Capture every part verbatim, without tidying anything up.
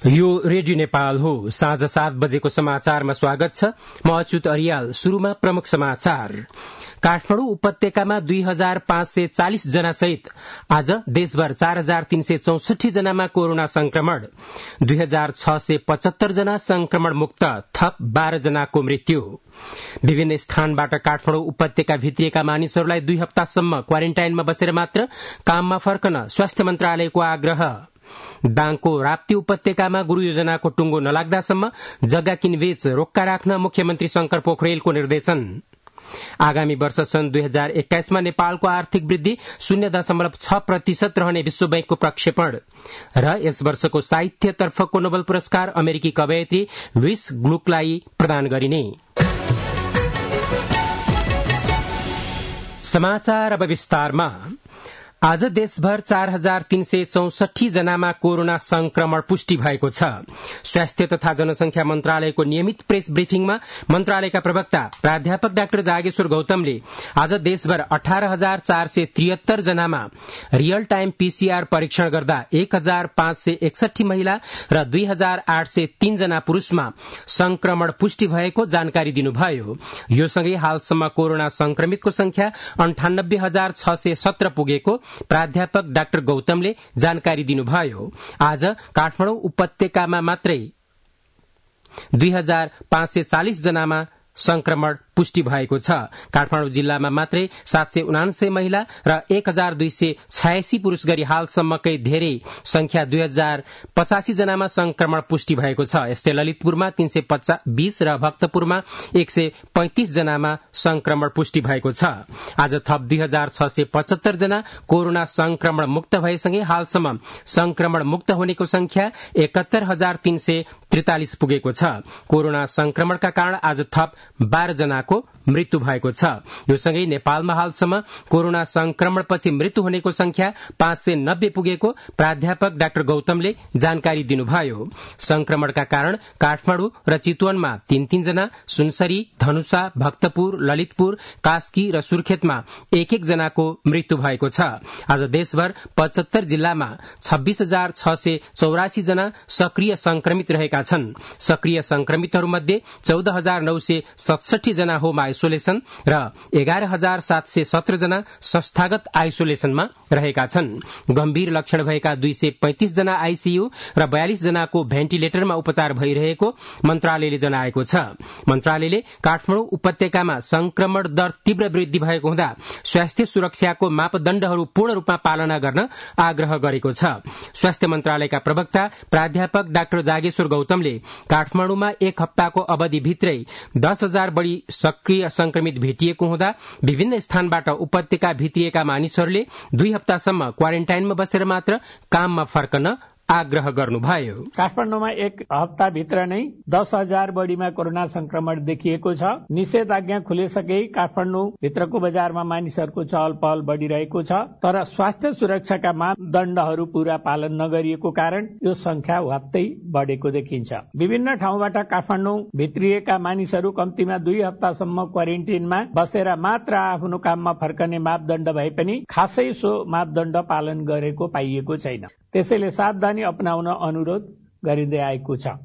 यो रेडियो नेपाल हो। साँझ सात बजेको समाचारमा स्वागत छ। म अच्युत अरियाल। शुरूमा प्रमुख समाचार। काठमाडौँ उपत्यकामा दुई हजार पाँच सय चालिस जना सहित आज देशभर चार हजार तीन सय चौसठी जनामा कोरोना संक्रमण, दुई हजार छ सय पचहत्तर जना संक्रमण मुक्त, थप बाह्र जनाको मृत्यु। विभिन्न स्थानबाट काठमाडौँ उपत्यका भित्रिएका मानिसहरूलाई दुई हप्तासम्म क्वारेन्टाइनमा बसेर मात्र काममा फर्कन स्वास्थ्य मन्त्रालयको आग्रह। दाङको राप्ती उपत्यकामा गुरू योजनाको टुङ्गो नलाग्दासम्म जग्गा किनबेच रोक्का राख्न मुख्यमन्त्री शंकर पोखरेलको निर्देशन। आगामी वर्ष सन् दुई हजार एक्काइसमा नेपालको आर्थिक वृद्धि शून्य दशमलव छ प्रतिशत रहने विश्व बैंकको प्रक्षेपण र यस वर्षको साहित्यतर्फको नोबेल पुरस्कार अमेरिकी कवयित्री लुइस ग्लुकलाई प्रदान गरिने। समाचार अब विस्तारमा। आज देशभर चार हजार तीन सय चौसठी जनामा कोरोना संक्रमण पुष्टि भएको छ। स्वास्थ्य तथा जनसंख्या मन्त्रालयको नियमित प्रेस ब्रिफिङमा मन्त्रालयका प्रवक्ता प्राध्यापक डाक्टर जागेश्वर गौतमले आज देशभर अठार हजार चार सय त्रिहत्तर जनामा रियल टाइम पीसीआर परीक्षण गर्दा एक हजार पाँच सय एकसठी महिला र दुई हजार आठ सय तीन जना पुरूषमा संक्रमण पुष्टि भएको जानकारी दिनुभयो। यो सँगै हालसम्म कोरोना संक्रमितको संख्या अन्ठानब्बे हजार छ सय सत्र पुगेको प्राध्यापक डाक्टर गौतमले जानकारी दिनुभयो। आज काठमाडौँ उपत्यकामा मात्रै दुई हजार पाँच सय चालिस जनामा संक्रमण पुष्टि भएको छ। काठमाडौँ जिल्लामा मात्रै सात सय उनान्सय महिला र एक हजार दुई सय छयासी पुरूष गरी हालसम्मकै धेरै संख्या दुई हजार पचासी जनामा संक्रमण पुष्टि भएको छ। यस्तै ललितपुरमा तीन सय बीस र भक्तपुरमा एक सय पैंतिस जनामा संक्रमण पुष्टि भएको छ। आज थप दुई हजार छ सय पचहत्तर जना कोरोना संक्रमण मुक्त भएसँगै हालसम्म संक्रमण मुक्त हुनेको संख्या एकहत्तर हजार तीन सय त्रितालिस पुगेको छ। कोरोना संक्रमणका कारण आज थप बाह्र जनाको मृत्यु भएको छ। यो सँगै नेपालमा हालसम्म कोरोना संक्रमणपछि मृत्यु हुनेको संख्या पाँच सय नब्बे पुगेको प्राध्यापक डाक्टर गौतमले जानकारी दिनुभयो। संक्रमणका कारण काठमाडौँ र चितवनमा तीन तीन जना, सुनसरी, धनुषा, भक्तपुर, ललितपुर, कास्की र सुर्खेतमा एक एक जनाको मृत्यु भएको छ। आज देशभर पचहत्तर जिल्लामा छब्बीस हजार छ सय चौरासी जना सक्रिय संक्रमित रहेका छन्। सक्रिय संक्रमितहरूमध्ये चौध हजार नौ सय सतसठी जना होम आइसोलेशन र एघार हजार सात सय सत्र जना संस्थागत आइसोलेशनमा रहेका छन्। गम्भीर लक्षण भएका दुई सय पैंतिस जना आईसीयू र बयालिस जनाको भेन्टिलेटरमा उपचार भइरहेको मन्त्रालयले जनाएको छ। मन्त्रालयले काठमाडौँ उपत्यकामा संक्रमण दर तीव्र वृद्धि भएको हुँदा स्वास्थ्य सुरक्षाको मापदण्डहरू पूर्ण रूपमा पालना गर्न आग्रह गरेको छ। स्वास्थ्य मन्त्रालयका प्रवक्ता प्राध्यापक डाक्टर जागेश्वर गौतमले काठमाडौँमा एक हप्ताको अवधिभित्रै दस हजार बढ़ी सक्रिय संक्रमित भेटिएको हुँदा विभिन्न स्थानबाट उपत्यका भित्रिएका मानिसहरूले दुई हप्तासम्म क्वारेन्टाइनमा बसेर मात्र काममा फर्कन आग्रह गर्नुभयो। काठमाडौँमा एक हप्ताभित्र नै दस हजार बढ़ीमा कोरोना संक्रमण देखिएको छ। निषेधाज्ञा खुलिसके काठमाडौँ भित्रको बजारमा मानिसहरूको चहल पहल बढ़िरहेको छ, तर स्वास्थ्य सुरक्षाका मापदण्डहरू पूरा पालन नगरिएको कारण यो संख्या वात्तै बढ़ेको देखिन्छ। विभिन्न ठाउँबाट काठमाडौँ भित्रिएका मानिसहरू कम्तीमा दुई हप्तासम्म क्वारेन्टिनमा बसेर मात्र आफ्नो काममा फर्कने मापदण्ड भए पनि खासै सो मापदण्ड पालन गरेको पाइएको छैन। त्यसैले सावधानी अपनाउन अनुरोध गरिँदै आएको छ।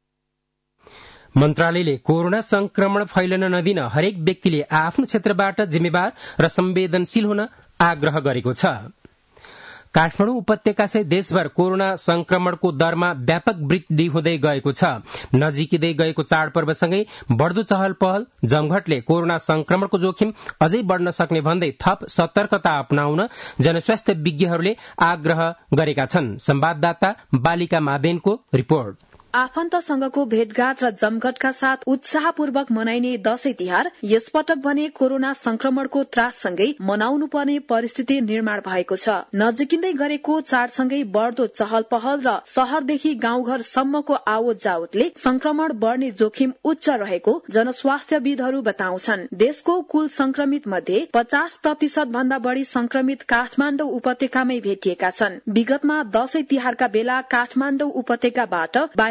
मन्त्रालयले कोरोना संक्रमण फैलन नदिन हरेक व्यक्तिले आफ्नो क्षेत्रबाट जिम्मेवार र संवेदनशील हुन आग्रह गरेको छ। काठमाडौँ उपत्यकासहित देशभर कोरोना संक्रमणको दरमा व्यापक वृद्धि हुँदै गएको छ। नजिकै गएको चाडपर्वसँगै बढ़दो चहल पहल जमघटले कोरोना संक्रमणको जोखिम अझै बढ़न सक्ने भन्दै थप सतर्कता अपनाउन जनस्वास्थ्य विज्ञहरूले आग्रह गरेका छन्। संवाददाता बालिका मादेनको रिपोर्ट। आफन्तसँगको भेटघाट र जमघटका साथ उत्साहपूर्वक मनाइने दशैं तिहार यसपटक भने कोरोना संक्रमणको त्राससँगै मनाउनु पर्ने परिस्थिति निर्माण भएको छ। नजिकिँदै गरेको चाडसँगै बढ़दो चहल पहल र शहरदेखि गाउँघरसम्मको आवत जावतले संक्रमण बढ़ने जोखिम उच्च रहेको जनस्वास्थ्यविदहरू बताउँछन्। देशको कुल संक्रमित मध्ये पचास प्रतिशत भन्दा बढ़ी संक्रमित काठमाडौँ उपत्यकामै भेटिएका छन्। विगतमा दशैं तिहारका बेला काठमाडौँ उपत्यकाबाट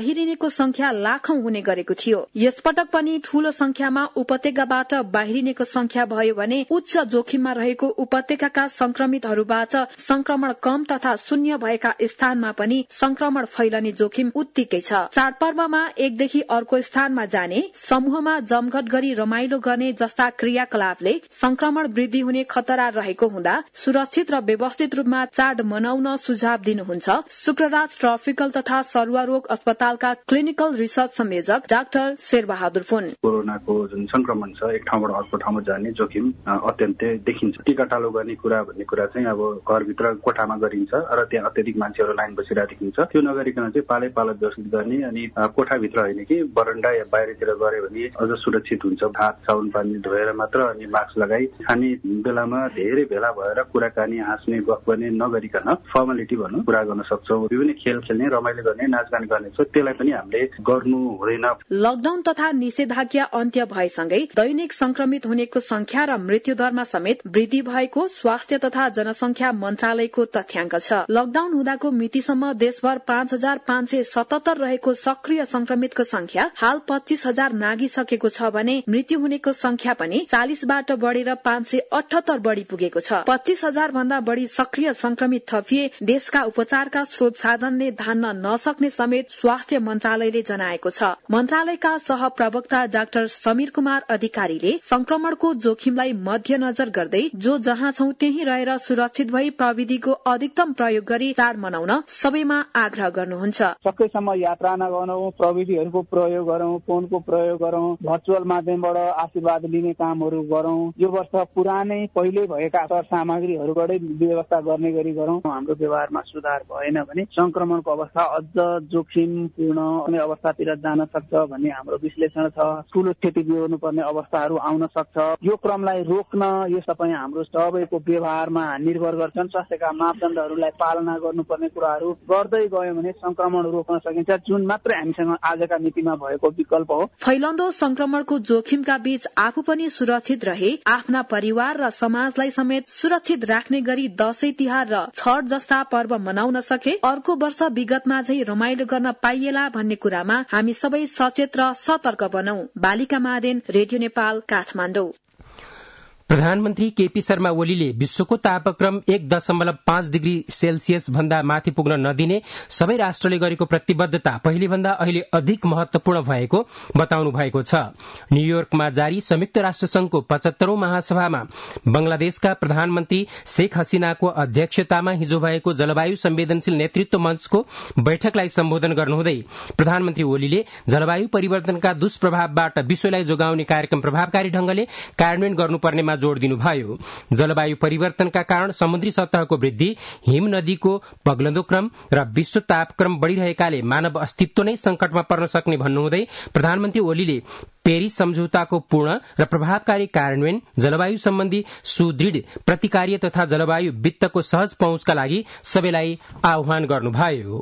बाहिरिनेको संख्या लाखौं हुने गरेको थियो। यसपटक पनि ठूलो संख्यामा उपत्यकाबाट बाहिरिनेको संख्या भयो भने उच्च जोखिममा रहेको उपत्यकाका संक्रमितहरूबाट संक्रमण कम तथा शून्य भएका स्थानमा पनि संक्रमण फैलने जोखिम उत्तिकै छ। चाडपर्वमा एकदेखि अर्को स्थानमा जाने, समूहमा जमघट गरी रमाइलो गर्ने जस्ता क्रियाकलापले संक्रमण वृद्धि हुने खतरा रहेको हुँदा सुरक्षित र व्यवस्थित रूपमा चाड मनाउन सुझाव दिनुहुन्छ शुक्रराज ट्रपिकल तथा सरुवा रोग अस्पतालका क्लिनिकल रिसर्च संयोजक डाक्टर शेरबहादुर पुन। कोरोनाको जुन संक्रमण छ एक ठाउँबाट अर्को ठाउँमा जाने जोखिम अत्यन्तै देखिन्छ। टीका टालो गर्ने कुरा भन्ने कुरा चाहिँ अब घरभित्र कोठामा गरिन्छ र त्यहाँ अत्यधिक मान्छेहरू लाइन बसिरहेको देखिन्छ। त्यो नगरिकन चाहिँ पालै पालो व्यवस्थित गर्ने अनि कोठाभित्र होइन कि बरन्डा या बाहिरतिर गऱ्यो भने अझ सुरक्षित हुन्छ। हात साबुन पानी धोएर मात्र अनि मास्क लगाई खाने बेलामा धेरै भेला भएर कुराकानी हाँस्ने गफ गर्ने नगरिकन फर्मालिटी भनौँ कुरा गर्न सक्छौँ। विभिन्न खेल खेल्ने रमाइलो गर्ने नाचगान गर्ने छ त्यसलाई पनि हामीले गर्नु हुँदैन। लकडाउन तथा निषेधाज्ञा अन्त्य भएसँगै दैनिक संक्रमित हुनेको संख्या र मृत्युदरमा समेत वृद्धि भएको स्वास्थ्य तथा जनसंख्या मन्त्रालयको तथ्याङ्क छ। लकडाउन हुँदाको मितिसम्म देशभर पाँच हजार पाँच सय सतहत्तर रहेको सक्रिय संक्रमितको संख्या हाल पच्चीस हजार नागिसकेको छ भने मृत्यु हुनेको संख्या पनि चालिसबाट बढ़ेर पाँच सय अठहत्तर बढ़ी पुगेको छ। पच्चीस हजार भन्दा बढ़ी सक्रिय संक्रमित थपिए देशका उपचारका स्रोत साधनले धान्न नसक्ने समेत स्वास्थ्य मन्त्रालयले जनाएको छ। मन्त्रालयका सहप्रवक्ता डाक्टर समीर कुमार अधिकारीले संक्रमणको जोखिमलाई मध्यनजर गर्दै जो जहाँ छौं त्यही रहेर सुरक्षित भई प्रविधिको अधिकतम प्रयोग गरी चाड मनाउन सबैमा आग्रह गर्नुहुन्छ। सकेसम्म यात्रा नगरौं, प्रविधिहरूको प्रयोग गरौं, फोनको प्रयोग गरौं, भर्चुअल माध्यमबाट आशीर्वाद लिने कामहरू गरौं। यो वर्ष पुरानै पहिले भएका सर सामग्रीहरूबाटै व्यवस्था गर्ने गरी गरौं। हाम्रो व्यवहारमा सुधार भएन भने संक्रमणको अवस्था अझ जोखिमपूर्ण हुने अवस्थातिर जान सक्छ भन्ने हाम्रो विश्लेषण छ। ठूलो क्षति बेहोर्नुपर्ने अवस्थाहरू आउन सक्छ। यो क्रमलाई रोक्न यो सबै हाम्रो सबैको व्यवहारमा निर्भर गर्छन्। स्वास्थ्यका मापदण्डहरूलाई पालना गर्नुपर्ने कुराहरू गर्दै गयो भने संक्रमण रोक्न सकिन्छ, जुन मात्र हामीसँग आजका नीतिमा भएको विकल्प हो। फैलन्दो संक्रमणको जोखिमका बीच आफू पनि सुरक्षित रहे, आफ्ना परिवार र समाजलाई समेत सुरक्षित राख्ने गरी दशैं तिहार र छठ जस्ता पर्व मनाउन सके अर्को वर्ष विगतमा झै रमाइलो गर्न पाइएला भन्ने कुरामा हामी सबै सचेत र सतर्क बनौं। बालिका मादेन, रेडियो नेपाल, काठमाडौँ। प्रधानमन्त्री केपी शर्मा ओलीले विश्वको तापक्रम एक दशमलव पाँच डिग्री सेल्सियस भन्दा माथि पुग्न नदिने सबै राष्ट्रले गरेको प्रतिबद्धता पहिलेभन्दा अहिले अधिक महत्वपूर्ण भएको बताउनु भएको छ। न्यूयोर्कमा जारी संयुक्त राष्ट्र संघको पचहत्तरौं महासभामा बंगलादेशका प्रधानमन्त्री शेख हसीनाको अध्यक्षतामा हिजो भएको जलवायु संवेदनशील नेतृत्व मञ्चको बैठकलाई सम्बोधन गर्नुहुँदै प्रधानमन्त्री ओलीले जलवायु परिवर्तनका दुष्प्रभावबाट विश्वलाई जोगाउने कार्यक्रम प्रभावकारी ढंगले कार्यान्वयन गर्नुपर्नेमा जोड़ दिनुभयो। जलवायु परिवर्तनका कारण समुद्री सतहको वृद्धि, हिम नदीको पग्लदो क्रम र विश्व तापक्रम बढ़िरहेकाले मानव अस्तित्व नै संकटमा पर्न सक्ने भन्नुहुँदै प्रधानमन्त्री ओलीले पेरिस सम्झौताको पूर्ण र प्रभावकारी कार्यान्वयन, जलवायु सम्बन्धी सुदृढ़ प्रतिकार्य तथा जलवायु वित्तको सहज पहुँचका लागि सबैलाई आह्वान गर्नुभयो।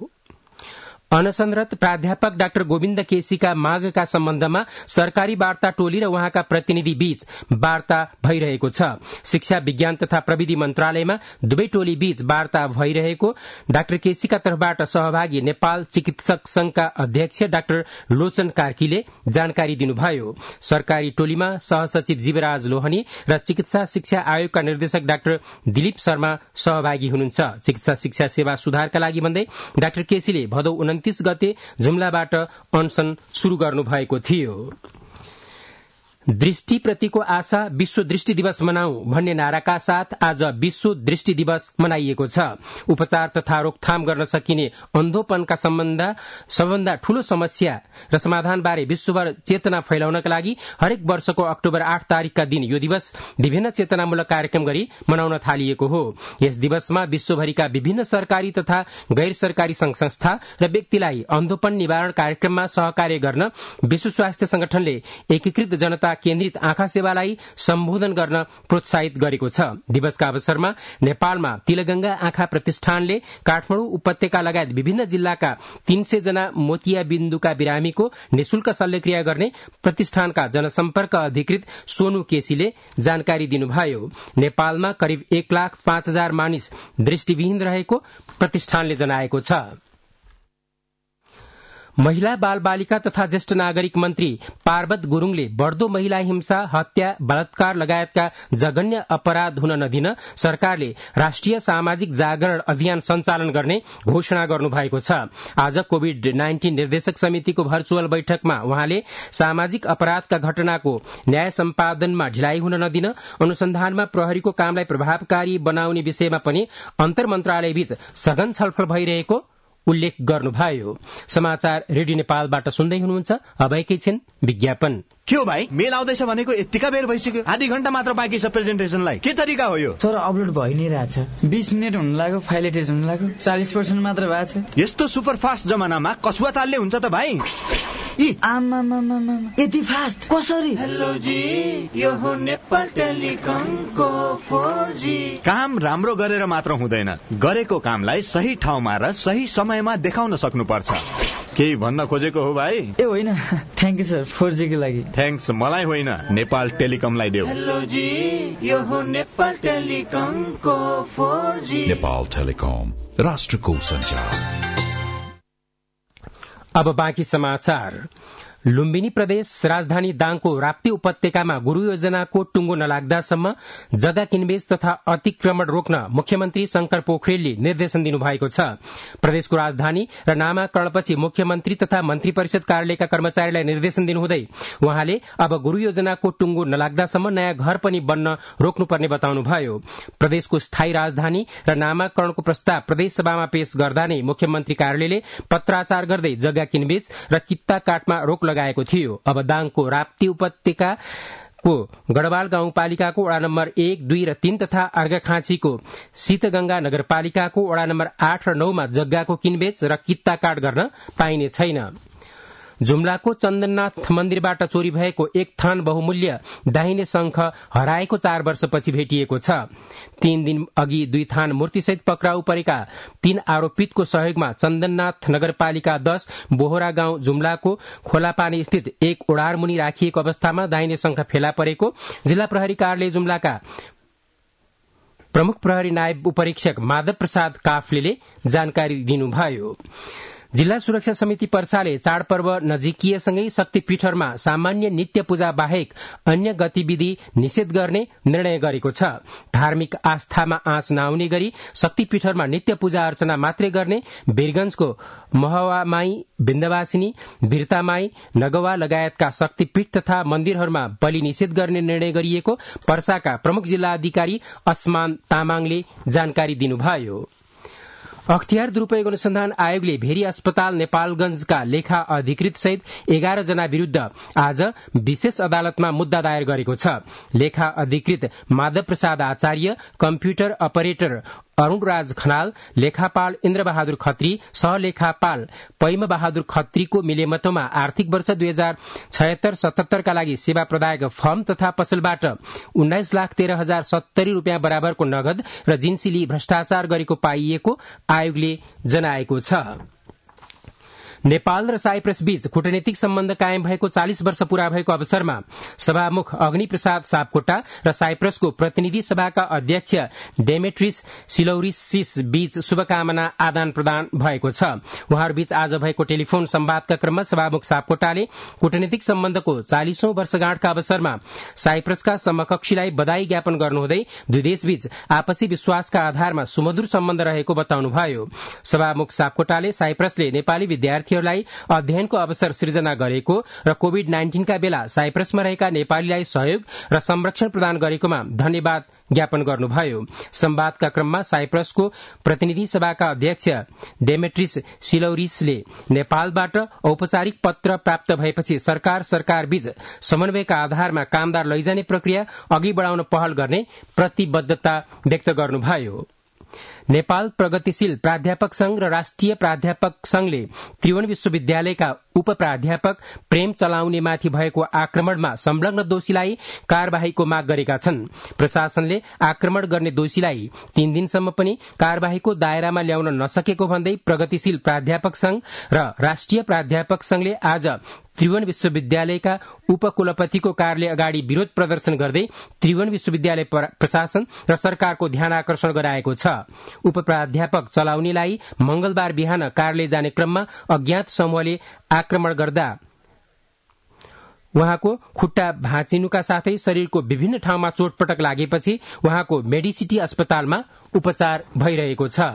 अनशनरत प्राध्यापक डाक्टर गोविन्द केसीका मागका सम्बन्धमा सरकारी वार्ता टोली र उहाँका प्रतिनिधि बीच वार्ता भइरहेको छ। शिक्षा विज्ञान तथा प्रविधि मन्त्रालयमा दुवै टोली बीच वार्ता भइरहेको डाक्टर केसीका तर्फबाट सहभागी नेपाल चिकित्सक संघका अध्यक्ष डाक्टर लोचन कार्कीले जानकारी दिनुभयो। सरकारी टोलीमा सहसचिव जीवराज लोहनी र चिकित्सा शिक्षा आयोगका निर्देशक डाक्टर दिलीप शर्मा सहभागी हुनुहुन्छ। चिकित्सा शिक्षा सेवा सुधारका लागि भन्दै डाक्टर केसीले भदौ उन्तीस गते जुम्लाबाट अनसन शुरू गर्नु भएको थियो। दृष्टिप्रतिको आशा विश्व दृष्टि दिवस मनाऊ भन्ने नाराका साथ आज विश्व दृष्टि दिवस मनाइएको छ। उपचार तथा रोकथाम गर्न सकिने अन्धोपनका सम्बन्ध सबभन्दा ठूलो समस्या र समाधानबारे विश्वभर चेतना फैलाउनका लागि हरेक वर्षको अक्टोबर आठ तारिकका दिन यो दिवस विभिन्न चेतनामूलक कार्यक्रम गरी मनाउन थालिएको हो। यस दिवसमा विश्वभरिका विभिन्न सरकारी तथा गैर सरकारी संघ संस्था र व्यक्तिलाई अन्धोपन निवारण कार्यक्रममा सहकार्य गर्न विश्व स्वास्थ्य संगठनले एकीकृत जनता केन्द्रित आँखा सेवालाई सम्बोधन गर्न प्रोत्साहित गरेको छ। दिवसका अवसरमा नेपालमा तिलगंगा आँखा प्रतिष्ठानले काठमाडौँ उपत्यका लगायत विभिन्न जिल्लाका तीन सय जना मोतियाबिन्दुका बिरामीको निशुल्क शल्यक्रिया गर्ने प्रतिष्ठानका जनसम्पर्क अधिकृत सोनु केसीले जानकारी दिनुभयो। नेपालमा करिब एक लाख पाँच हजार मानिस दृष्टिविहीन रहेको प्रतिष्ठानले जनाएको छ। महिला बाल बालिका तथा ज्येष्ठ नागरिक मन्त्री पार्वत गुरूङले बढ़दो महिला हिंसा, हत्या, बलात्कार लगायतका जघन्य अपराध हुन नदिन सरकारले राष्ट्रिय सामाजिक जागरण अभियान सञ्चालन गर्ने घोषणा गर्नुभएको छ। आज कोविड नाइन्टीन निर्देशक समितिको भर्चुअल बैठकमा उहाँले सामाजिक अपराधका घटनाको न्याय सम्पादनमा ढिलाइ हुन नदिन, अनुसन्धानमा प्रहरीको कामलाई प्रभावकारी बनाउने विषयमा पनि अन्तर मन्त्रालयबीच सघन छलफल भइरहेको उल्लेख गर्नुभयो। समाचार रेडियो नेपालबाट सुन्दै हुनुहुन्छ। अब एकैछिन विज्ञापन। के हो भाइ, मेल आउँदैछ भनेको यतिका बेर भइसक्यो, आधी घण्टा मात्र बाँकी छ प्रेजेन्टेसनलाई। के तरिका हो यो? सर अपलोड भइ नै रहेछ, बीस मिनेट हुन लाग्यो, फाइल एटेच हुन लाग्यो, चालीस पर्सेन्ट मात्र भएको छ। यस्तो सुपर फास्ट जमानामा कसुवा तालले हुन्छ त भाइ? यति फास्ट कसरी? हेलो जी, यो हो नेपाल टेलिकमको फोर जी। काम राम्रो गरेर मात्र हुँदैन, गरेको कामलाई सही ठाउँमा र सही समयमा देखाउन सक्नुपर्छ। केही भन्न खोजेको हो भाइ? ए होइन, thank you sir, four G को लागि। थ्याङ्क्स मलाई होइन, नेपाल टेलिकमलाई देऊ। हेलो जी, यो हो नेपाल टेलिकमको फोर जी। नेपाल टेलिकम, राष्ट्रको सञ्चार। अब बाँकी समाचार। लुम्बिनी प्रदेश राजधानी दाङको राप्ती उपत्यकामा गुरू योजनाको टुङ्गो नलाग्दासम्म जग्गा किनबेच तथा अतिक्रमण रोक्न मुख्यमन्त्री शंकर पोखरेलले निर्देशन दिनुभएको छ। प्रदेशको राजधानी र नामाकरणपछि मुख्यमन्त्री तथा मन्त्री परिषद कार्यालयका कर्मचारीलाई निर्देशन दिनुहुँदै उहाँले अब गुरू योजनाको टुङ्गो नलाग्दासम्म नयाँ घर पनि बन्न रोक्नुपर्ने बताउनुभयो। प्रदेशको स्थायी राजधानी र नामाकरणको प्रस्ताव प्रदेश सभामा पेश गर्दा नै मुख्यमन्त्री कार्यालयले पत्राचार गर्दै जग्गा किनबेच र कित्ता काटमा रोक लगाएको थियो। अब दाङको राप्ती उपत्यकाको गढवाल गाउँपालिकाको वडा नम्बर एक, दुई र तीन तथा अर्घाखाँचीको शीतगंगा नगरपालिकाको वडा नम्बर आठ र नौमा जग्गाको किनबेच र कित्ता काट गर्न पाइने छैन। जुम्लाको चन्दननाथ मन्दिरबाट चोरी भएको एक थान बहुमूल्य दाहिने शंख हराएको चार वर्षपछि भेटिएको छ। तीन दिन अघि दुई थान मूर्तिसहित पक्राउ परेका तीन आरोपितको सहयोगमा चन्दननाथ नगरपालिका दश बोहरा गाउँ जुम्लाको खोलापानी स्थित एक ओडारमुनि राखिएको अवस्थामा दाहिने शंख फेला परेको जिल्ला प्रहरी कार्यालय जुम्लाका प्रमुख प्रहरी नायब उपरीक्षक माधव प्रसाद काफ्लेले जानकारी दिनुभयो। जिल्ला सुरक्षा समिति पर्साले चाडपर्व नजिकिएसँगै शक्तिपीठहरूमा सामान्य नित्य पूजा बाहेक अन्य गतिविधि निषेध गर्ने निर्णय गरेको छ। धार्मिक आस्थामा आँच नआउने गरी शक्तिपीठहरूमा नित्य पूजा अर्चना मात्रै गर्ने वीरगंजको महवामाई, बिन्दवासिनी, वीरतामाई, नगवा लगायतका शक्तिपीठ तथा मन्दिरहरूमा बलि निषेध गर्ने निर्णय गरिएको पर्साका प्रमुख जिल्ला अधिकारी असमान तामाङले जानकारी दिनुभयो। अख्तियार दुरूपयोग अनुसन्धान आयोगले भेरी अस्पताल नेपालगंजका लेखा अधिकृत सहित एघार जना विरूद्ध आज विशेष अदालतमा मुद्दा दायर गरेको छ। लेखा अधिकृत माधव प्रसाद आचार्य, कम्प्युटर अपरेटर अरूण राज खनाल, लेखापाल इन्द्रबहादुर खत्री, सहलेखापाल पैम बहादुर खत्रीको मिलेमतोमा आर्थिक वर्ष दुई हजार छयत्तर सतहत्तरका लागि सेवा प्रदायक फर्म तथा पसलबाट उन्नाइस लाख तेह्र हजार सत्तरी रूपियाँ बराबरको नगद र जिन्सी लिई भ्रष्टाचार गरेको पाइएको आयोगले जनाएको छ। नेपाल र साइप्रस बीच कूटनीतिक सम्बन्ध कायम भएको चालिस वर्ष पूरा भएको अवसरमा सभामुख अग्निप्रसाद सापकोटा र साइप्रसको प्रतिनिधि सभाका अध्यक्ष डेमेट्रिस सिलौरिसिस बीच शुभकामना आदान प्रदान भएको छ। उहाँहरूबीच आज भएको टेलिफोन सम्वादका क्रममा सभामुख सापकोटाले कूटनीतिक सम्बन्धको चालिसौं वर्षगाँठका अवसरमा साइप्रसका समकक्षीलाई बधाई ज्ञापन गर्नुहुँदै दुई देशबीच आपसी विश्वासका आधारमा सुमधुर सम्बन्ध रहेको बताउनुभयो। सभामुख सापकोटाले साइप्रसले नेपाली विद्यार्थी अध्ययनको अवसर सृजना गरेको र कोविड नाइन्टीनका बेला साइप्रसमा रहेका नेपालीलाई सहयोग र संरक्षण प्रदान गरेकोमा धन्यवाद ज्ञापन गर्नुभयो। संवादका क्रममा साइप्रसको प्रतिनिधि सभाका अध्यक्ष डेमेट्रिस सिलौरिसले नेपालबाट औपचारिक पत्र प्राप्त भएपछि सरकार सरकार बीच समन्वयका आधारमा कामदार लैजाने प्रक्रिया अघि बढाउन पहल गर्ने प्रतिबद्धता व्यक्त गर्नुभयो। नेपाल प्रगतिशील प्राध्यापक संघ र राष्ट्रिय प्राध्यापक संघले त्रिभुवन विश्वविद्यालयका उप प्राध्यापक प्रेम चलाउनेमाथि भएको आक्रमणमा संलग्न दोषीलाई कार्यवाहीको माग गरेका छन्। प्रशासनले आक्रमण गर्ने दोषीलाई तीन दिनसम्म पनि कार्यवाहीको दायरामा ल्याउन नसकेको भन्दै प्रगतिशील प्राध्यापक संघ र राष्ट्रिय प्राध्यापक संघले आज त्रिभुवन विश्वविद्यालयका उपकुलपतिको कार्यालय अगाडि विरोध प्रदर्शन गर्दै त्रिभुवन विश्वविद्यालय प्रशासन र सरकारको ध्यान आकर्षण गराएको छ। उपप्राध्यापक चलाउनेलाई मंगलबार बिहान कार्यालय जाने क्रममा अज्ञात समूहले आक्रमण गर्दा उहाँको खुट्टा भाँचिनुका साथै शरीरको विभिन्न ठाउँमा चोटपटक लागेपछि उहाँको मेडिसिटी अस्पतालमा उपचार भइरहेको छ।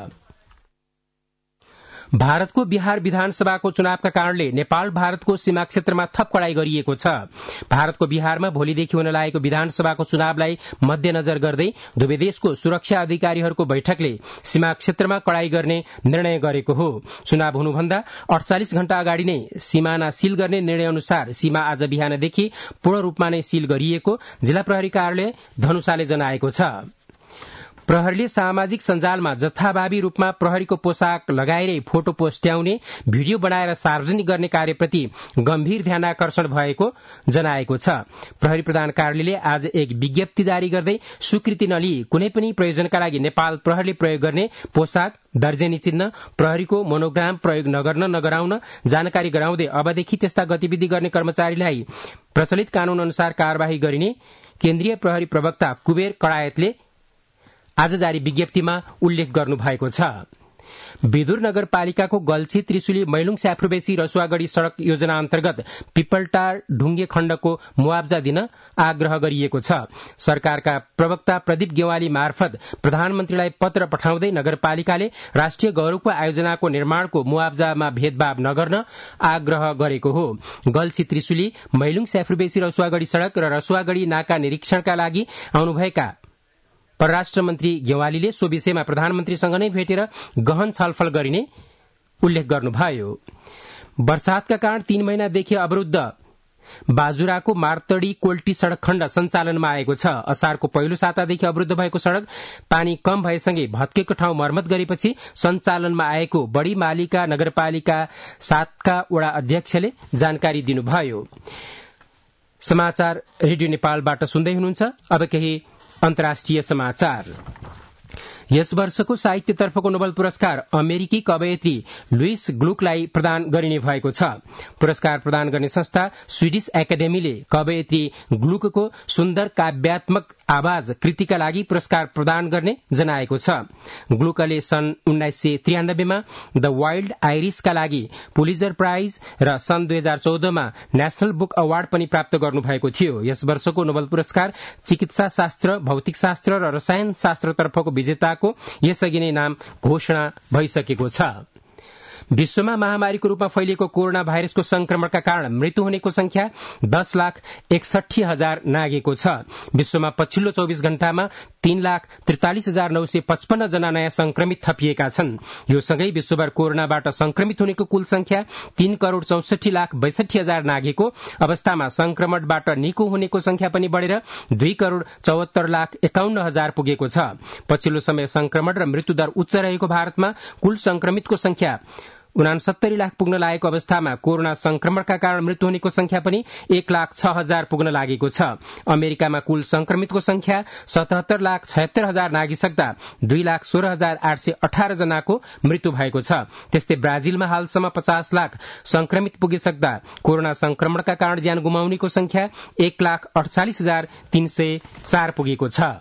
भारतको बिहार विधानसभाको चुनावका कारणले नेपाल भारतको सीमा क्षेत्रमा थप कडाई गरिएको छ। भारतको बिहारमा भोलिदेखि हुन लागेको विधानसभाको चुनावलाई मध्यनजर गर्दै दुवै देशको सुरक्षा अधिकारीहरूको बैठकले सीमा क्षेत्रमा कडाई गर्ने निर्णय गरेको हो। चुनाव हुनुभन्दा अड़चालिस घण्टा अगाडि नै सीमाना सील गर्ने निर्णय अनुसार सीमा आज बिहानदेखि पूर्ण रूपमा नै सील गरिएको जिल्ला प्रहरी कार्यालय धनुषाले जनाएको छ। प्रहरीले सामाजिक सञ्जालमा जथाभावी रूपमा प्रहरीको पोसाक लगाएरै फोटो पोस्ट्याउने, भिडियो बनाएर सार्वजनिक गर्ने कार्यप्रति गम्भीर ध्यानाकर्षण भएको जनाएको छ। प्रहरी प्रधान कार्यालयले आज एक विज्ञप्ति जारी गर्दै स्वीकृति नलिई कुनै पनि प्रयोजनका लागि नेपाल प्रहरीले प्रयोग गर्ने पोसाक, दर्जेनी चिन्ह, प्रहरीको मोनोग्राम प्रयोग नगर्न नगराउन जानकारी गराउँदै अबदेखि त्यस्ता गतिविधि गर्ने कर्मचारीलाई प्रचलित कानून अनुसार कार्यवाही गरिने केन्द्रीय प्रहरी प्रवक्ता कुबेर कडायतले आज जारी विज्ञप्तिमा उल्लेख गर्नु भएको छ। विदुर नगरपालिकाको गल्छी त्रिशुली मैलुङ स्याफ्रुबेसी रसुवागढ़ी सड़क योजना अन्तर्गत पिपलटार ढुङ्गे खण्डको मुआब्जा दिन आग्रह गरिएको छ। सरकारका प्रवक्ता प्रदीप गेवाली मार्फत प्रधानमन्त्रीलाई पत्र पठाउँदै नगरपालिकाले राष्ट्रिय गौरवको आयोजनाको निर्माणको मुआब्जामा भेदभाव नगर्न आग्रह गरेको हो। गल्छी त्रिशुली मैलुङ स्याफ्रुबेसी रसुवागढ़ी सड़क र रसुवागढ़ी नाका निरीक्षणका लागि आउनुभएका परराष्ट्र मन्त्री गेवालीले सो विषयमा प्रधानमन्त्रीसँग नै भेटेर गहन छलफल गरिने उल्लेख गर्नुभयो। वर्षातका कारण तीन महिनादेखि अवरूद्ध बाजुराको मार्तडी कोल्टी सड़क खण्ड सञ्चालनमा आएको छ। असारको पहिलो सातादेखि अवरूद्ध भएको सड़क पानी कम भएसँगै भत्केको ठाउँ मर्मत गरेपछि सञ्चालनमा आएको बढी मालिका नगरपालिका सातका वडा अध्यक्षले जानकारी दिनुभयो। समाचार रेडियो नेपालबाट सुन्दै हुनुहुन्छ। अब केही अन्तर्राष्ट्रिय समाचार। यस वर्षको साहित्यतर्फको नोबेल पुरस्कार अमेरिकी कवयित्री लुइस ग्लुकलाई प्रदान गरिने भएको छ। पुरस्कार प्रदान गर्ने संस्था स्वीडिश एकाडेमीले कवयित्री ग्लुकको सुन्दर काव्यात्मक आवाज कृतिका लागि पुरस्कार प्रदान गर्ने जनाएको छ। ग्लुकले सन् उन्नाइस सय त्रियानब्बेमा द वाइल्ड आइरिसका लागि पुलिजर प्राइज र सन् दुई हजार चौधमा नेशनल बुक अवार्ड पनि प्राप्त गर्नुभएको थियो। यस वर्षको नोबेल पुरस्कार चिकित्सा शास्त्र, भौतिक शास्त्र र रसायन शास्त्रतर्फको विजेताको यसअघि नै नाम घोषणा भइसकेको छ। विश्वमा महामारीको रूपमा फैलिएको कोरोना भाइरसको संक्रमणका कारण मृत्यु हुनेको संख्या दस लाख एकसठी हजार नागेको छ। विश्वमा पछिल्लो चौबिस घण्टामा तीन लाख त्रितालिस हजार नौ सय पचपन्न जना नयाँ संक्रमित थपिएका छन्। यो सँगै विश्वभर कोरोनाबाट संक्रमित हुनेको कुल संख्या तीन करोड़ चौसठी लाख बैसठी हजार नागेको अवस्थामा संक्रमणबाट निको हुनेको संख्या पनि बढ़ेर दुई करोड़ चौहत्तर लाख एकाउन्न हजार पुगेको छ। पछिल्लो समय संक्रमण र मृत्युदर उच्च रहेको भारतमा कुल संक्रमितको संख्या उनासत्तरी लाख पुग्न लागेको अवस्थामा कोरोना संक्रमणका कारण मृत्यु हुनेको संख्या पनि एक लाख छ हजार पुग्न लागेको छ। अमेरिकामा कुल संक्रमितको संख्या सतहत्तर लाख छयत्तर हजार नागिसक्दा दुई लाख सोह्र हजार आठ सय अठार जनाको मृत्यु भएको छ। त्यस्तै ब्राजिलमा हालसम्म पचास लाख संक्रमित पुगिसक्दा कोरोना संक्रमणका कारण ज्यान गुमाउनेको संख्या एक लाख अड़चालिस हजार तीन सय चार पुगेको छ।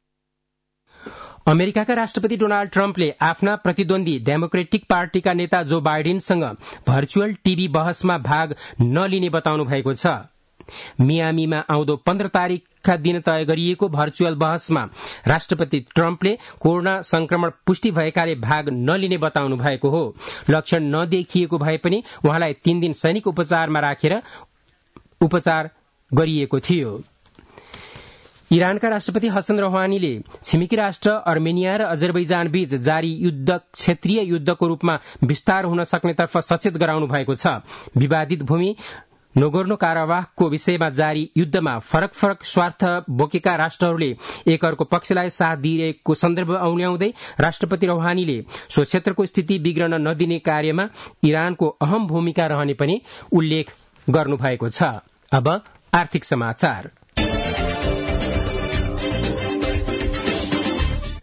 अमेरिकाका राष्ट्रपति डोनाल्ड ट्रम्पले आफ्ना प्रतिद्वन्दी डेमोक्रेटिक पार्टीका नेता जो बाइडेनसँग भर्चुअल टीभी बहसमा भाग नलिने बताउनु भएको छ। मियामीमा आउँदो पन्ध्र तारिकका दिन तय गरिएको भर्चुअल बहसमा राष्ट्रपति ट्रम्पले कोरोना संक्रमण पुष्टि भएकाले भाग नलिने बताउनु भएको हो। लक्षण नदेखिएको भए पनि उहाँलाई तीन दिन सैनिक उपचारमा राखेर उपचार गरिएको थियो। इरानका राष्ट्रपति हसन रौहानीले छिमेकी राष्ट्र अर्मेनिया र अजरबैजान बीच जारी युद्ध क्षेत्रीय युद्धको रूपमा विस्तार हुन सक्नेतर्फ सचेत गराउनु भएको छ। विवादित भूमि नोगोर्नो काराबाखको विषयमा जारी युद्धमा फरक फरक स्वार्थ बोकेका राष्ट्रहरूले एक अर्को पक्षलाई साथ दिइरहेको सन्दर्भ औल्याउँदै राष्ट्रपति रौहानीले सो क्षेत्रको स्थिति बिग्रन नदिने कार्यमा इरानको अहम भूमिका रहने पनि उल्लेख गर्नुभएको छ। अब आर्थिक समाचार।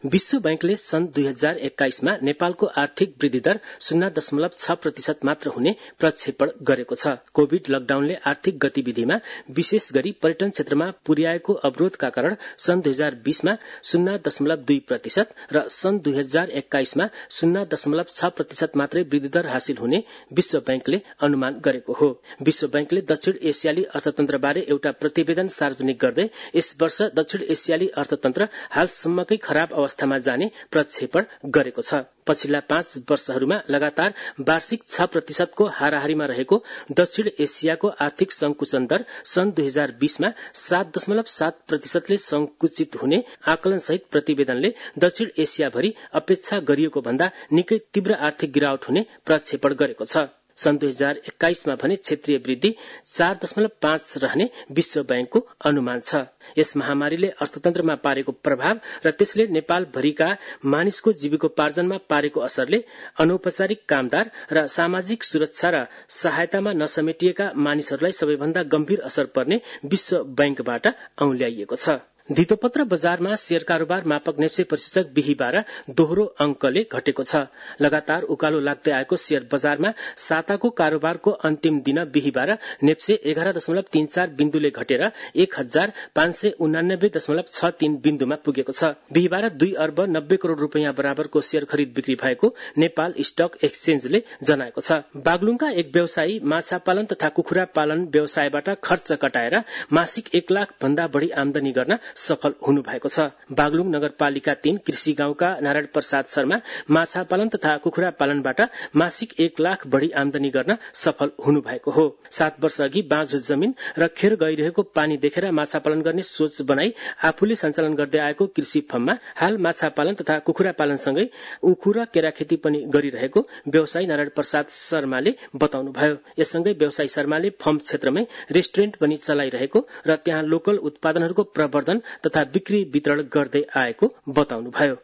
विश्व बैंकले सन् दुई हजार एक्काइसमा नेपालको आर्थिक वृद्धि दर शून्य दशमलव छ प्रतिशत मात्र हुने प्रक्षेपण गरेको छ। कोविड लकडाउनले आर्थिक गतिविधिमा विशेष गरी पर्यटन क्षेत्रमा पुर्याएको अवरोधका कारण सन् दुई हजार बीसमा शून्य दशमलव दुई प्रतिशत र सन् दुई हजार एक्काइसमा शून्य दशमलव छ प्रतिशत मात्रै वृद्धि दर हासिल हुने विश्व बैंकले अनुमान गरेको हो। विश्व बैंकले दक्षिण एसियाली अर्थतन्त्रबारे एउटा प्रतिवेदन सार्वजनिक गर्दै यस वर्ष दक्षिण एसियाली अर्थतन्त्र हालसम्मकै खराब अवस्थामा जाने प्रक्षेपण गरेको छ। पछिल्ला पाँच वर्षहरूमा लगातार वार्षिक छ प्रतिशतको हाराहारीमा रहेको दक्षिण एसियाको आर्थिक संकुचन दर सन् दुई हजार बीसमा सात दशमलव सात प्रतिशतले संकुचित हुने आकलनसहित प्रतिवेदनले दक्षिण एसियाभरि अपेक्षा गरिएको भन्दा निकै तीव्र आर्थिक गिरावट हुने प्रक्षेपण गरेको छ। सन् दुई हजार एक्काइसमा भने क्षेत्रीय वृद्धि चार दशमलव पाँच रहने विश्व बैंकको अनुमान छ। यस महामारीले अर्थतन्त्रमा पारेको प्रभाव र त्यसले नेपाल भरिका मानिसको जीविकोपार्जनमा पारेको असरले अनौपचारिक कामदार र सामाजिक सुरक्षा र सहायतामा नसमेटिएका मानिसहरूलाई सबैभन्दा गम्भीर असर पर्ने विश्व बैंकबाट औल्याइएको छ। धितोपत्र बजारमा शेयर कारोबार मापक नेप्से प्रतिशत बिहिबार दोहोरो अंकले घटेको छ। लगातार उकालो लाग्दै आएको शेयर बजारमा साताको कारोबारको अन्तिम दिन बिहिबार नेप्से एघार दशमलव तीन चार बिन्दुले घटेर एक हजार पाँच सय उनानब्बे दशमलव छ तीन बिन्दुमा पुगेको छ। बिहिबार दुई अर्ब नब्बे करोड़ रूपियाँ बराबरको शेयर खरिद बिक्री भएको नेपाल स्टक एक्सचेन्जले जनाएको छ। बागलुङका एक व्यवसायी माछा पालन तथा कुखुरा पालन व्यवसायबाट खर्च कटाएर मासिक एक लाख भन्दा बढ़ी आमदानी गर्न सफल हुनु भएको छ। बागलुङ नगरपालिका तीन कृषि गाउँका नारायण प्रसाद शर्मा माछा पालन तथा कुखुरा पालनबाट मासिक एक लाख बढ़ी आमदानी गर्न सफल हुनु भएको हो। सात वर्ष अघि बाँझो जमिन र खेर गइरहेको पानी देखेर माछा पालन गर्ने सोच बनाई आफूले सञ्चालन गर्दै आएको कृषि फर्ममा हाल माछा पालन तथा कुखुरा पालनसँगै उखु र केरा खेती पनि गरिरहेको व्यवसायी नारायण प्रसाद शर्माले बताउनुभयो। यससँगै व्यवसायी शर्माले फर्म क्षेत्रमै रेस्टुरेन्ट पनि चलाइरहेको र त्यहाँ लोकल उत्पादनहरूको प्रवर्धन तथा बिक्री वितरण गर्दै आएको बताउनुभयो।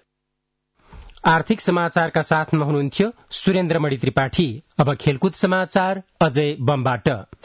आर्थिक समाचारका साथमा हुनुहुन्थ्यो सुरेन्द्रमणि त्रिपाठी। अब खेलकुद समाचार अजय बमबाट।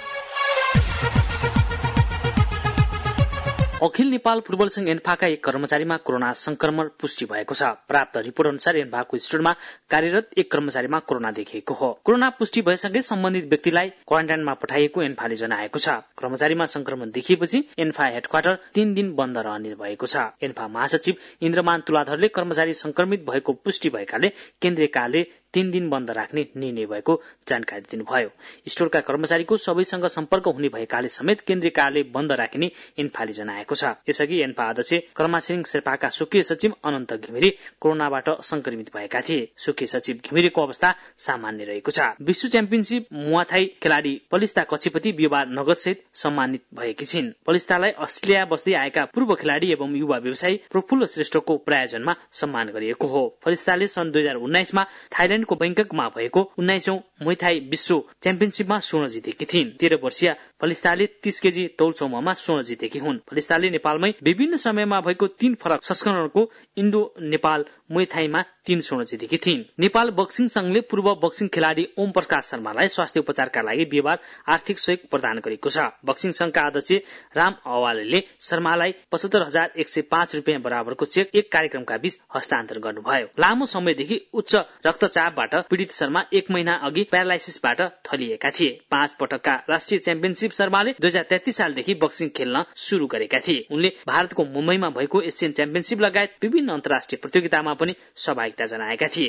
अखिल नेपाल फुटबल संघ एन्फाका एक कर्मचारीमा कोरोना संक्रमण पुष्टि भएको छ। प्राप्त रिपोर्ट अनुसार एन्फाको स्टोरमा कार्यरत एक कर्मचारीमा कोरोना देखिएको हो। कोरोना पुष्टि भएसँगै सम्बन्धित व्यक्तिलाई क्वारेन्टाइनमा पठाइएको एन्फाले जनाएको छ। कर्मचारीमा संक्रमण देखिएपछि एन्फा हेडक्वार्टर तीन दिन बन्द रहने भएको छ। एन्फा महासचिव इन्द्रमान तुलाधरले कर्मचारी संक्रमित भएको पुष्टि भएकाले केन्द्रीय कार्यालय तीन दिन बन्द राख्ने निर्णय भएको जानकारी दिनुभयो। स्टोरका कर्मचारीको सबैसँग सम्पर्क हुने भएकाले समेत केन्द्रीय कार्यालय बन्द राखिने एन्फाले जनाएको छ। यसअघि एन्फा अध्यक्ष कर्माछिरिङ शेर्पाका स्वकीय सचिव अनन्त घिमिरे कोरोनाबाट संक्रमित भएका थिए। स्वकीय सचिव घिमिरेको अवस्था सामान्य रहेको छ। विश्व च्याम्पियनशिप मुवाथाई खेलाड़ी पलिस्ता कक्षीपति बिहिबार नगदसहित सम्मानित भएकी छिन्। पलिस्तालाई अस्ट्रेलिया बस्दै आएका पूर्व खेलाड़ी एवं युवा व्यवसायी प्रफुल्ल श्रेष्ठको प्रायोजनमा सम्मान गरिएको हो। पलिस्ताले सन् दुई हजार उन्नाइसमा थाइल्याण्डको बैंककमा भएको उन्नाइसौं मुवाथाई विश्व च्याम्पियनशिपमा स्वर्ण जितेकी थिइन्। तेह्र वर्षीय पलिस्ताले तीस केजी तौल समूहमा स्वर्ण जितेकी हुन्। पलिस्ताले नेपालमै विभिन्न समयमा भएको तीन फरक संस्करणको इन्डो नेपाल मुवाथाईमा तीन स्वर्ण जितेकी थिइन्। नेपाल बक्सिङ संघले पूर्व बक्सिङ खेलाड़ी ओम प्रकाश शर्मालाई स्वास्थ्य उपचारका लागि बिहिबार आर्थिक सहयोग प्रदान गरेको छ। बक्सिङ संघका अध्यक्ष राम अवालेले शर्मालाई पचहत्तर हजार एक सय पाँच रुपियाँ बराबरको चेक एक कार्यक्रमका बीच हस्तान्तरण गर्नुभयो। लामो समयदेखि उच्च रक्तचापबाट पीड़ित शर्मा एक महिना अघि प्यारालाइसिसबाट थलिएका थिए। पाँच पटकका राष्ट्रिय च्याम्पियनशिप शर्माले दुई हजार तेत्तीस सालदेखि बक्सिङ खेल्न शुरू गरेका थिए। उनले भारतको मुम्बईमा भएको एसियन च्याम्पियनशिप लगायत विभिन्न अन्तर्राष्ट्रिय प्रतियोगितामा पनि सहभागिता जनाएका थिए।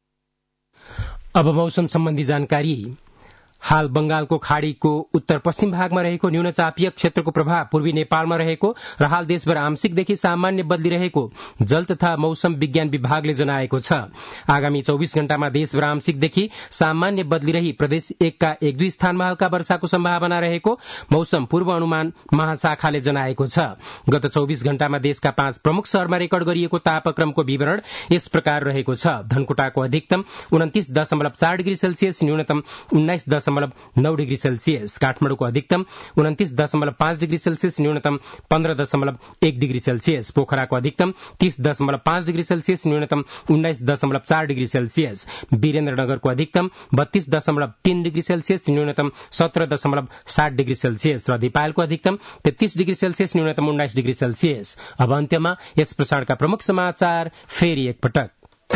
अब मौसम सम्बन्धी जानकारी। हाल बंगालको खाड़ीको उत्तर पश्चिम भागमा रहेको न्यूनचापीय क्षेत्रको प्रभाव पूर्वी नेपालमा रहेको र हाल देशभर आंशिकदेखि सामान्य बदलिरहेको जल तथा मौसम विज्ञान विभागले जनाएको छ। आगामी चौबीस घण्टामा देशभर आंशिकदेखि सामान्य बदलिरही प्रदेश एकका एक दुई स्थानमा हल्का वर्षाको सम्भावना रहेको मौसम पूर्व अनुमान महाशाखाले जनाएको छ। गत चौबीस घण्टामा देशका पाँच प्रमुख शहरमा रेकर्ड गरिएको तापक्रमको विवरण यस प्रकार रहेको छ। धनकुटाको अधिकतम उन्तिस दशमलव चार डिग्री सेल्सियस, न्यूनतम उन्नाइस दशमलव दशमलव नौ डिग्री सेल्सियस, काठमाडौँको अधिकतम उन्तिस दशमलव पाँच डिग्री सेल्सियस, न्यूनतम पन्ध्र दशमलव एक डिग्री सेल्सियस, पोखराको अधिकतम तीस दशमलव पाँच डिग्री सेल्सियस, न्यूनतम उन्नाइस दशमलव चार डिग्री सेल्सियस, वीरेन्द्रनगरको अधिकतम बत्तीस दशमलव तीन डिग्री सेल्सियस, न्यूनतम सत्र दशमलव सात डिग्री सेल्सियस र दिपायलको अधिकतम तेत्तीस डिग्री सेल्सियस, न्यूनतम उन्नाइस डिग्री सेल्सियस। अब अन्त्यमा यस प्रसारणका प्रमुख समाचार फेरि एकपटक।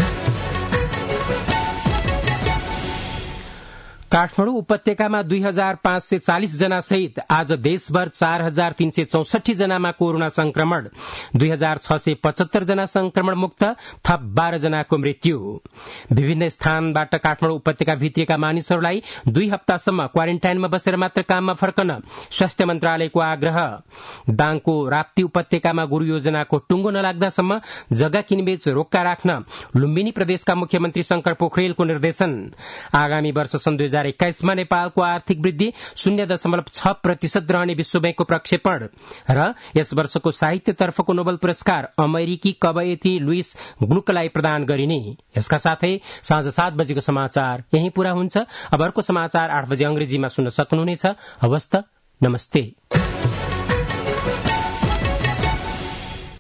काठमाडौँ उपत्यकामा दुई हजार पाँच सय चालिस जना सहित आज देशभर चार हजार तीन सय चौसठी जनामा कोरोना संक्रमण, दुई हजार छ सय पचहत्तर जना संक्रमण मुक्त, थप बाह्र जनाको मृत्यु। विभिन्न स्थानबाट काठमाडौँ उपत्यका भित्रिएका मानिसहरूलाई दुई हप्तासम्म क्वारेन्टाइनमा बसेर मात्र काममा फर्कन स्वास्थ्य मन्त्रालयको आग्रह। दाङको राप्ती उपत्यकामा गुरू योजनाको टुङ्गो नलाग्दासम्म जग्गा किनबेच रोक्का राख्न लुम्बिनी प्रदेशका मुख्यमन्त्री शंकर पोखरेलको निर्देशन। आगामी वर्ष सन् दुई हजार एक्काइसमा नेपालको आर्थिक वृद्धि शून्य दशमलव छ प्रतिशत रहने विश्व बैंकको प्रक्षेपण र यस वर्षको साहित्यतर्फको नोबेल पुरस्कार अमेरिकी कवयित्री लुइस ग्लुकलाई प्रदान गरिने। यसका साथै साँझ सात बजेको समाचार यही पूरा हुन्छ। अब अर्को समाचार आठ बजे अंग्रेजीमा सुन्न सक्नुहुनेछ। हवस् त, नमस्ते।